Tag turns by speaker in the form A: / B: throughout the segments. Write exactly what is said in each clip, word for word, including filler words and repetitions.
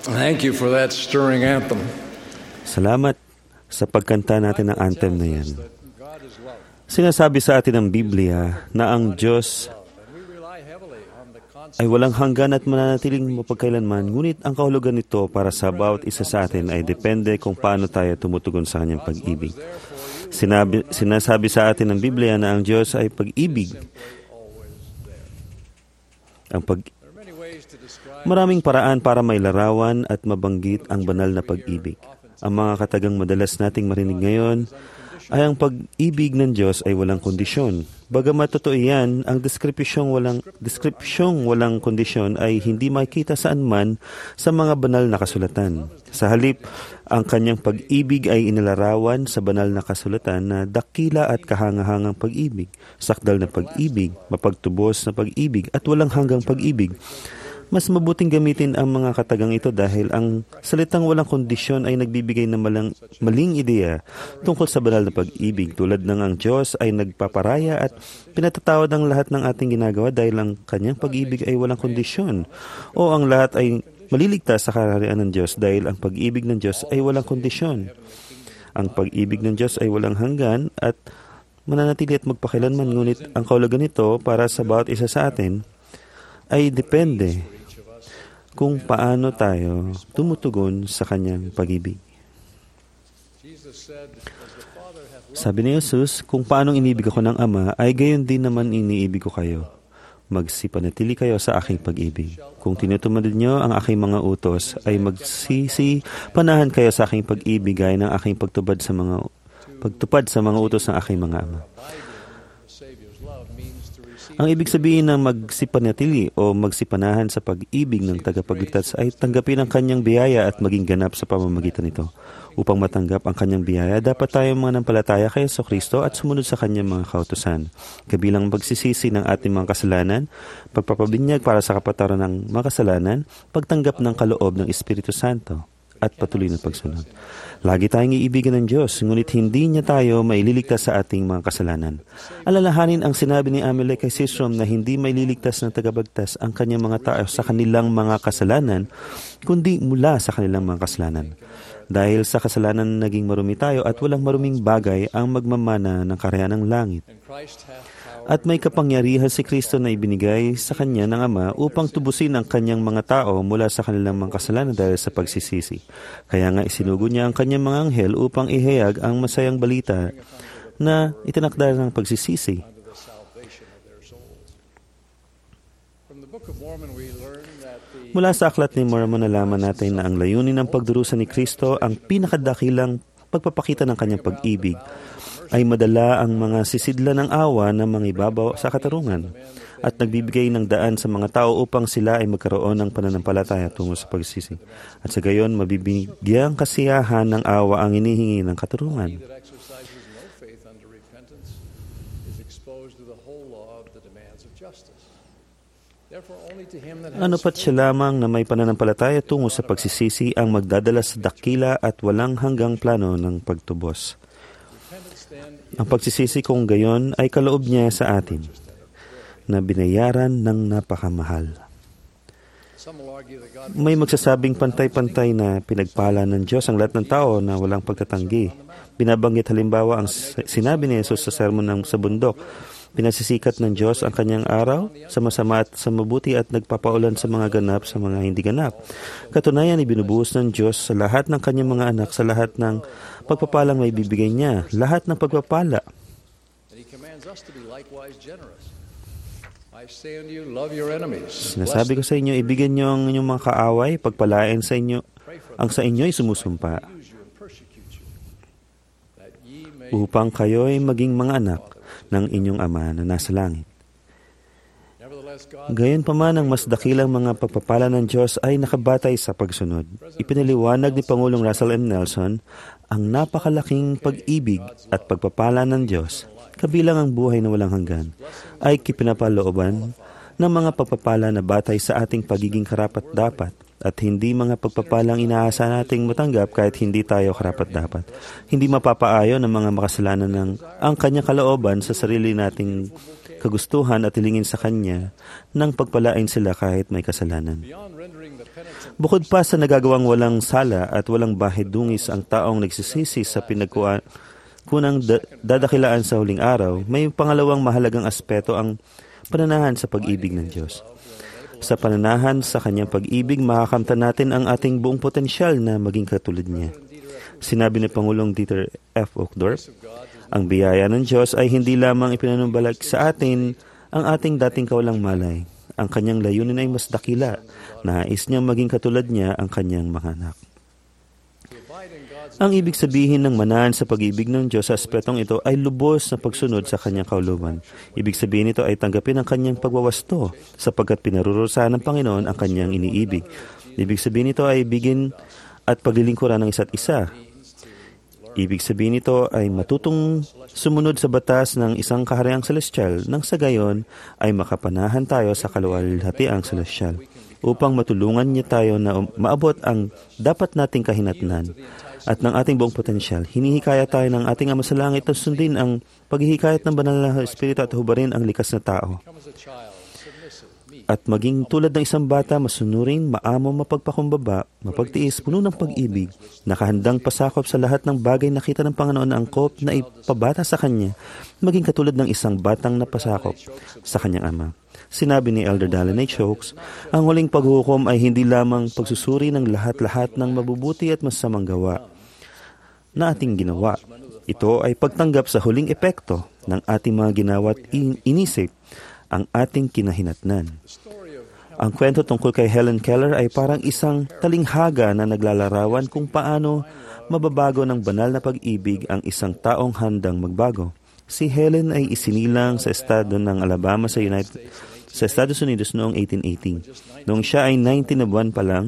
A: Thank you for that stirring anthem.
B: Salamat sa pagkanta natin ng anthem na yan. Sinasabi sa atin ng Biblia na ang Diyos ay walang hanggan at mananatiling mapagkailanman, ngunit ang kahulugan nito para sa bawat isa sa atin ay depende kung paano tayo tumutugon sa kanyang pag-ibig. Sinabi, sinasabi sa atin ng Biblia na ang Diyos ay pag-ibig. Ang pag Maraming paraan para mailarawan at mabanggit ang banal na pag-ibig. Ang mga katagang madalas nating marinig ngayon ay ang pag-ibig ng Diyos ay walang kondisyon. Bagamat totoo yan, ang deskripsyong walang, deskripsyong walang kondisyon ay hindi makikita saan man sa mga banal na kasulatan. Sa halip, ang kanyang pag-ibig ay inilarawan sa banal na kasulatan na dakila at kahangahangang pag-ibig, sakdal na pag-ibig, mapagtubos na pag-ibig at walang hanggang pag-ibig. Mas mabuting gamitin ang mga katagang ito dahil ang salitang walang kondisyon ay nagbibigay ng malang, maling ideya tungkol sa banal na pag-ibig, tulad ng ang Diyos ay nagpaparaya at pinatatawad ang lahat ng ating ginagawa dahil ang kanyang pag-ibig ay walang kondisyon, o ang lahat ay maliligtas sa kaharian ng Diyos dahil ang pag-ibig ng Diyos ay walang kondisyon. Ang pag-ibig ng Diyos ay walang hanggan at mananatili at magpakilanman, ngunit ang kahulugan nito para sa bawat isa sa atin ay depende kung paano tayo tumutugon sa kanyang pag-ibig. Sabi ni Jesus, kung paanong inibig ako ng Ama, ay gayon din naman iniibig ko kayo. Magsipanatili kayo sa aking pag-ibig. Kung tinutumad niyo ang aking mga utos, ay magsisipanahan kayo sa aking pag-ibig gaya ng aking pagtupad sa mga pagtupad sa mga utos ng aking mga ama. Ang ibig sabihin ng magsipanatili o magsipanahan sa pag-ibig ng tagapagligtas ay tanggapin ang kanyang biyaya at maging ganap sa pamamagitan nito. Upang matanggap ang kanyang biyaya, dapat tayong manampalataya kay Jesucristo at sumunod sa kanyang mga kautusan. Kabilang pagsisisi ng ating mga kasalanan, pagpapabinyag para sa kapatawaran ng mga kasalanan, pagtanggap ng kaloob ng Espiritu Santo, at patuloy na pagsunod. Lagi tayong iibigan ng Diyos, ngunit hindi niya tayo maililigtas sa ating mga kasalanan. Alalahanin ang sinabi ni Amalek kay Sisrom na hindi maililigtas ng tagapagligtas ang kanyang mga tao sa kanilang mga kasalanan, kundi mula sa kanilang mga kasalanan. Dahil sa kasalanan naging marumi tayo at walang maruming bagay ang magmamana ng kaharian ng langit. At may kapangyarihan si Kristo na ibinigay sa kanya ng Ama upang tubusin ang kanyang mga tao mula sa kanilang mga kasalanan dahil sa pagsisisi. Kaya nga isinugo niya ang kanyang mga anghel upang ihayag ang masayang balita na itinakda ng pagsisisi. Mula sa aklat ni Mormon, nalaman natin na ang layunin ng pagdurusa ni Kristo, ang pinakadakilang pagpapakita ng kanyang pag-ibig, ay madala ang mga sisidla ng awa ng mga ibabaw sa katarungan at nagbibigay ng daan sa mga tao upang sila ay magkaroon ng pananampalataya tungo sa pagsisisi. At sa gayon, mabibigyang kasiyahan ng awa ang inihingi ng katarungan. Ano pat siya lamang na may pananampalataya tungo sa pagsisisi ang magdadala sa dakila at walang hanggang plano ng pagtubos. Ang pagsisisi kung gayon ay kaloob niya sa atin na binayaran ng napakamahal. May magsasabing pantay-pantay na pinagpala ng Diyos ang lahat ng tao na walang pagtatanggi. Binabanggit halimbawa ang sinabi ni Jesus sa sermon ng sa bundok, pinasisikat ng Diyos ang kanyang araw sa masama at sa mabuti at nagpapaulan sa mga ganap sa mga hindi ganap. Katunayan, ibinubuhos ng Diyos sa lahat ng kanyang mga anak sa lahat ng pagpapalang may bibigay niya, lahat ng pagpapala. Sinasabi ko sa inyo, ibigyan niyo ang inyong mga kaaway, pagpalain sa inyo ang sa inyo ay sumusumpa, upang kayo ay maging mga anak ng inyong Ama na nasa langit. Gayon pa man, ang mas dakilang mga pagpapala ng Diyos ay nakabatay sa pagsunod. Ipinaliwanag ni Pangulong Russell M. Nelson ang napakalaking pag-ibig at pagpapala ng Diyos, kabilang ang buhay na walang hanggan, ay kipinapalooban ng mga pagpapala na batay sa ating pagiging karapat-dapat at hindi mga pagpapalang inaasa nating matanggap kahit hindi tayo karapat-dapat. Hindi mapapaayon ng mga makasalanan ng ang kanyang kalooban sa sarili nating kagustuhan at hilingin sa kanya nang pagpalain sila kahit may kasalanan. Bukod pa sa nagagawang walang sala at walang bahidungis ang taong nagsisisi sa pinagkuhan kunang da- dadakilaan sa huling araw, may pangalawang mahalagang aspeto ang pananahan sa pag-ibig ng Diyos. Sa pananahan sa kanyang pag-ibig, makakamtan natin ang ating buong potensyal na maging katulad niya. Sinabi ni Pangulong Dieter F. Uchtdorf, ang biyaya ng Diyos ay hindi lamang ipinanumbalag sa atin ang ating dating kawalang malay. Ang kanyang layunin ay mas dakila. Nais niyang maging katulad niya ang kanyang mga anak. Ang ibig sabihin ng manahan sa pag-ibig ng Diyos sa aspetong ito ay lubos na pagsunod sa kanyang kauluban. Ibig sabihin nito ay tanggapin ang kanyang pagwawasto sapagkat pinarurusahan ng Panginoon ang kanyang iniibig. Ibig sabihin nito ay bigin at paglilingkuran ng isa't isa. Ibig sabihin nito ay matutong sumunod sa batas ng isang kahariang celestial nang sa gayon ay makapanahan tayo sa kaluwalhatiang celestial upang matulungan niya tayo na maabot ang dapat nating kahinatnan at ng ating buong potensyal. Hinihikayat tayo ng ating Ama sa Langit na sundin ang paghihikayat ng banal na Espiritu at hubarin ang likas na tao. At maging tulad ng isang bata, masunurin, maamo, mapagpakumbaba, mapagtiis, puno ng pag-ibig, nakahandang pasakop sa lahat ng bagay nakita ng Panginoon na angkop na ipabata sa Kanya, maging katulad ng isang batang napasakop sa Kanyang Ama. Sinabi ni Elder Dallin H. Oaks, ang huling paghukom ay hindi lamang pagsusuri ng lahat-lahat ng mabubuti at masamang gawa na ating ginawa. Ito ay pagtanggap sa huling epekto ng ating mga ginawa at in- inisip ang ating kinahinatnan. Ang kwento tungkol kay Helen Keller ay parang isang talinghaga na naglalarawan kung paano mababago ng banal na pag-ibig ang isang taong handang magbago. Si Helen ay isinilang sa estado ng Alabama sa United sa Estados Unidos noong eighteen eighteen. Noong siya ay nineteen na buwan pa lang,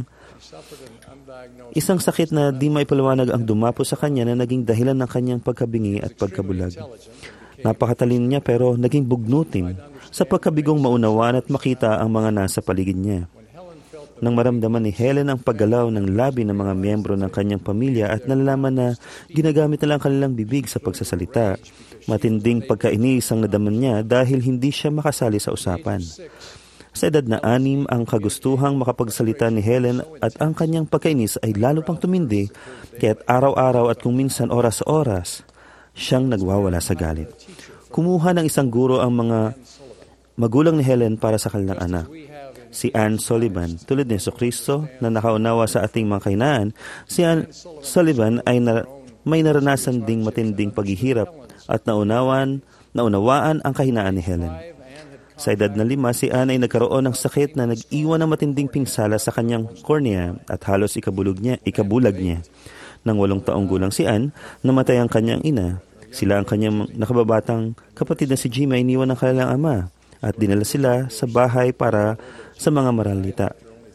B: isang sakit na di maipaliwanag ang dumapo sa kanya na naging dahilan ng kanyang pagkabingi at pagkabulag. Napakatalino niya pero naging bugnutin sa pagkabigong maunawaan at makita ang mga nasa paligid niya. Nang maramdaman ni Helen ang paggalaw ng labi ng mga miyembro ng kanyang pamilya at nalalaman na ginagamit nila ang kanilang bibig sa pagsasalita, matinding pagkainis ang nadaman niya dahil hindi siya makasali sa usapan. Sa edad na anim, ang kagustuhang makapagsalita ni Helen at ang kanyang pagkainis ay lalo pang tumindi, kaya't araw-araw at kung minsan oras-oras, siyang nagwawala sa galit. Kumuha ng isang guro ang mga magulang ni Helen para sa kanilang anak. Si Anne Sullivan, tulad ni Jesucristo na nakaunawa sa ating mga kahinaan, si Anne Sullivan ay na, may naranasan ding matinding paghihirap at naunawan, naunawaan ang kahinaan ni Helen. Sa edad na lima, si Anne ay nagkaroon ng sakit na nag-iwan ng matinding pinsala sa kanyang cornea at halos ikabulog niya, ikabulag niya. Nang walong taong gulang si Anne, namatay ang kanyang ina. Sila ang kanyang nakababatang kapatid na si Jimmy ay iniwan ng kanilang ama at dinala sila sa bahay para sa mga maralita.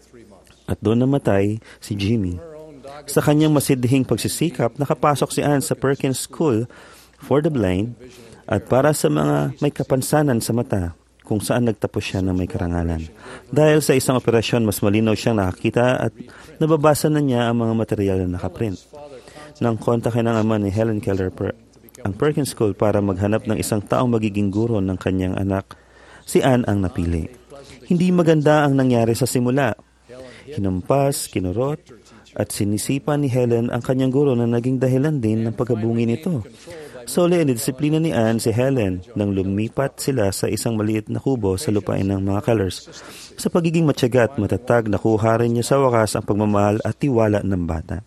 B: At doon namatay si Jimmy. Sa kanyang masidhing pagsisikap, nakapasok si Anne sa Perkins School for the Blind at para sa mga may kapansanan sa mata, kung saan nagtapos siya ng may karangalan. Dahil sa isang operasyon, mas malinaw siyang nakakita at nababasa na niya ang mga material na nakaprint. Nang kontakin ng ama ni Helen Keller per, ang Perkins School para maghanap ng isang taong magiging guro ng kanyang anak, si Anne ang napili. Hindi maganda ang nangyari sa simula. Hinampas, kinurot, at sinisipan ni Helen ang kanyang guro na naging dahilan din ng pagkabungi nito. Sole and disiplina ni Anne si Helen nang lumipat sila sa isang maliit na kubo sa lupain ng mga Kellers. Sa pagiging matyaga at matatag, nakuha rin niya sa wakas ang pagmamahal at tiwala ng bata.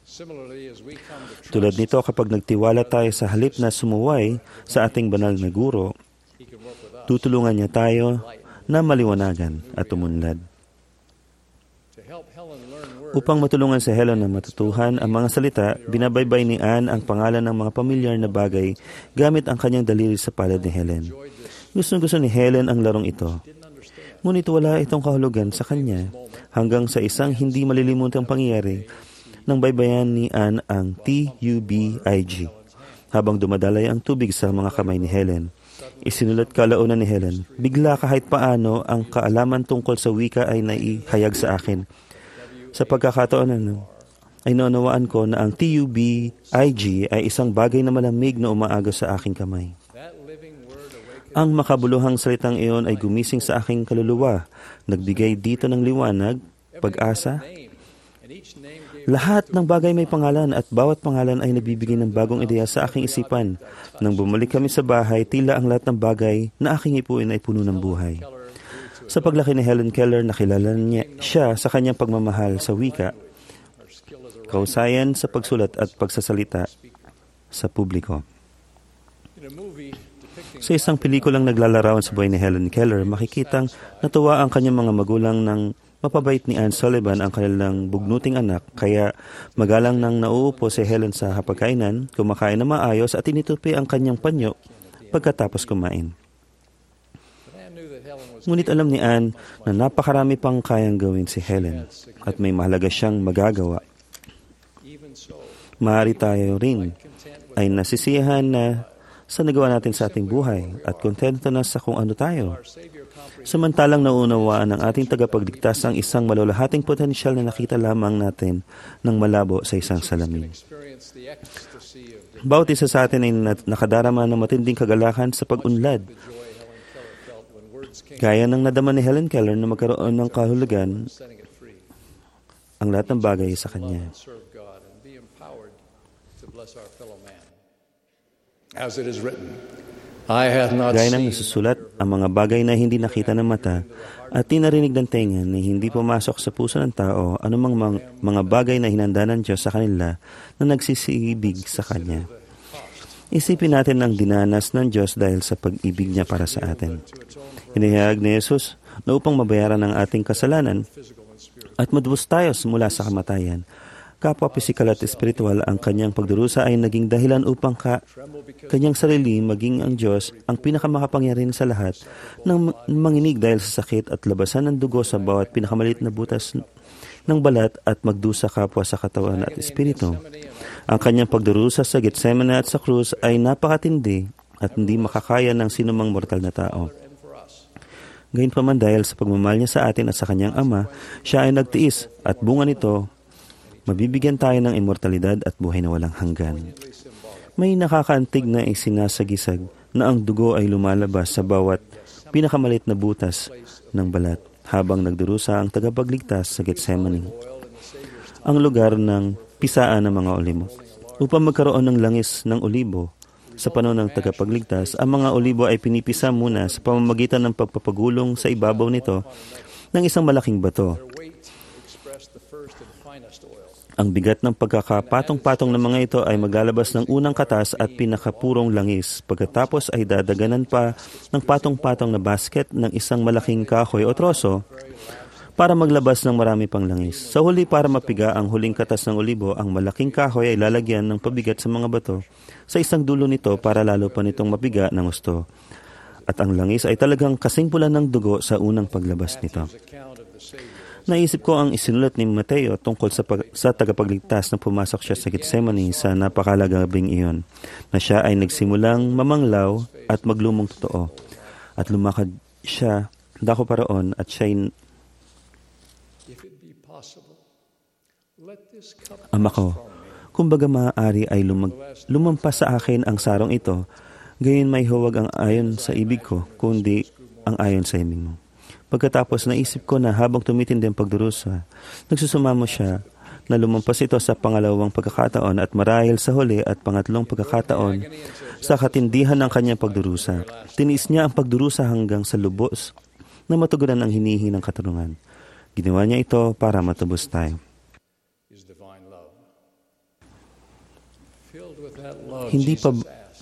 B: Tulad nito, kapag nagtiwala tayo sa halip na sumuway sa ating banal na guro, tutulungan niya tayo na maliwanagan at umunlad. Upang matulungan si Helen na matutuhan ang mga salita, binabaybay ni Anne ang pangalan ng mga pamilyar na bagay gamit ang kanyang daliri sa palad ni Helen. Gustong-gusto ni Helen ang larong ito. Ngunit wala itong kahulugan sa kanya hanggang sa isang hindi malilimutang pangyayari nang baybayan ni Anne ang T U B I G habang dumadalay ang tubig sa mga kamay ni Helen. Isinulat kalaunan ni Helen, bigla kahit paano ang kaalaman tungkol sa wika ay naihayag sa akin. Sa pagkakataon ano, ay naunawaan ko na ang T U B I G ay isang bagay na malamig na umaagos sa aking kamay. Ang makabuluhang salitang iyon ay gumising sa aking kaluluwa, nagbigay dito ng liwanag, pag-asa, Lahat ng bagay may pangalan at bawat pangalan ay nagbibigay ng bagong ideya sa aking isipan. Nang bumalik kami sa bahay, tila ang lahat ng bagay na aking ipuin ay puno ng buhay. Sa paglaki ni Helen Keller, nakilala niya siya sa kanyang pagmamahal sa wika, kausayan sa pagsulat at pagsasalita sa publiko. Sa isang pelikulang naglalarawan sa buhay ni Helen Keller, makikitang natuwa ang kanyang mga magulang ng mapabait ni Anne Sullivan ang kanilang bugnuting anak, kaya magalang nang nauupo si Helen sa hapagkainan, kumakain na maayos at tinitupi ang kanyang panyo pagkatapos kumain. Ngunit alam ni Anne na napakarami pang kayang gawin si Helen at may mahalaga siyang magagawa. Maaari tayo rin ay nasisiyahan na sa nagawa natin sa ating buhay at kontento na sa kung ano tayo. Samantalang naunawaan ng ating tagapagligtas ang isang malulahating potensyal na nakita lamang natin ng malabo sa isang salamin. Bawat isa sa atin ay nakadarama ng matinding kagalakan sa pag-unlad. Gaya ng nadama ni Helen Keller na magkaroon ng kahulugan ang lahat ng bagay sa kanya.
A: As it is written, I have not
B: Gaya ng
A: seen
B: nasusulat, ang mga bagay na hindi nakita ng mata at tinarinig ng tenga na hindi pumasok sa puso ng tao anumang mga, mga bagay na hinanda ng Diyos sa kanila na nagsisibig sa Kanya. Isipin natin ang dinanas ng Diyos dahil sa pag-ibig niya para sa atin. Hinihayag ni Jesus na upang mabayaran ang ating kasalanan at madubos tayo mula sa kamatayan. Kapwa pisikal at espiritual, ang kanyang pagdurusa ay naging dahilan upang ka, kanyang sarili maging ang Diyos ang pinakamakapangyarihan sa lahat ng manginig dahil sa sakit at labasan ng dugo sa bawat pinakamalit na butas ng balat at magdusa kapwa sa katawan at espiritu. Ang kanyang pagdurusa sa Getsemane at sa krus ay napakatindi at hindi makakaya ng sinumang mortal na tao. Gayunpaman dahil sa pagmamahal niya sa atin at sa kanyang Ama, siya ay nagtiis at bunga nito, mabibigyan tayo ng immortalidad at buhay na walang hanggan. May nakakaantig na isinasagisag na ang dugo ay lumalabas sa bawat pinakamalit na butas ng balat habang nagdurusa ang tagapagligtas sa Getsemane, ang lugar ng pisaan ng mga olibo. Upang magkaroon ng langis ng olibo sa panahon ng tagapagligtas, ang mga olibo ay pinipisa muna sa pamamagitan ng pagpapagulong sa ibabaw nito ng isang malaking bato. Ang bigat ng pagkakapatong-patong ng mga ito ay maglalabas ng unang katas at pinakapurong langis. Pagkatapos ay dadaganan pa ng patong-patong na basket ng isang malaking kahoy o troso para maglabas ng marami pang langis. Sa huli, para mapiga ang huling katas ng olibo, ang malaking kahoy ay lalagyan ng pabigat sa mga bato sa isang dulo nito para lalo pa nitong mapiga ng gusto. At ang langis ay talagang kasingpulan ng dugo sa unang paglabas nito. Naisip ko ang isinulat ni Mateo tungkol sa, pag- sa tagapagligtas na pumasok siya sa Getsemane sa napakalagabing iyon, na siya ay nagsimulang mamanglaw at maglumong totoo. At lumakad siya, dako paraon, at siya'y, Ama ko, kumbaga maaari ay lumag- lumampas sa akin ang sarong ito, gayon may huwag ang ayon sa ibig ko, kundi ang ayon sa ibig mo. Pagkatapos naisip ko na habang tumitindi ang pagdurusa, nagsusumamo siya na lumampas ito sa pangalawang pagkakataon at marahil sa huli at pangatlong pagkakataon sa katindihan ng kanyang pagdurusa. Tiniis niya ang pagdurusa hanggang sa lubos na matugunan ang hinihingi ng katarungan. Ginawa niya ito para matubos tayo. Hindi pa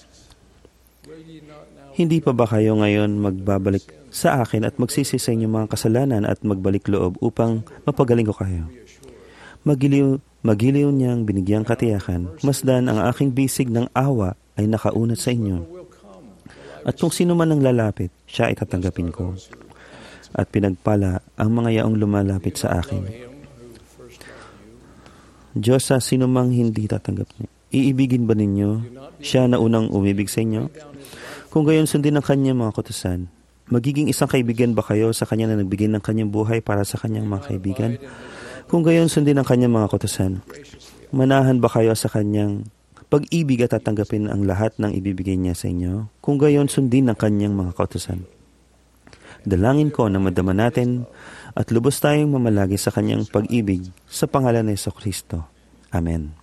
B: Hindi pa ba kayo ngayon magbabalik sa akin at magsisi sa inyong mga kasalanan at magbalik loob upang mapagaling ko kayo? Magiliw, magiliw niyang binigyang katiyakan, masdan ang aking bisig ng awa ay nakaunat sa inyo. At kung sino man ang lalapit, siya ay tatanggapin ko. At pinagpala ang mga yaong lumalapit sa akin. Diyos, sa sino mang hindi tatanggap niyo, iibigin ba ninyo siya na unang umibig sa inyo? Kung gayon sundin ang kanyang mga kautusan, magiging isang kaibigan ba kayo sa kanya na nagbigay ng kanyang buhay para sa kanyang mga kaibigan? Kung gayon sundin ang kanyang mga kautusan, manahan ba kayo sa kanyang pag-ibig at tatanggapin ang lahat ng ibibigay niya sa inyo? Kung gayon sundin ang kanyang mga kautusan. Dalangin ko na madama natin at lubos tayong mamalagi sa kanyang pag-ibig sa pangalan ni Jesucristo. Amen.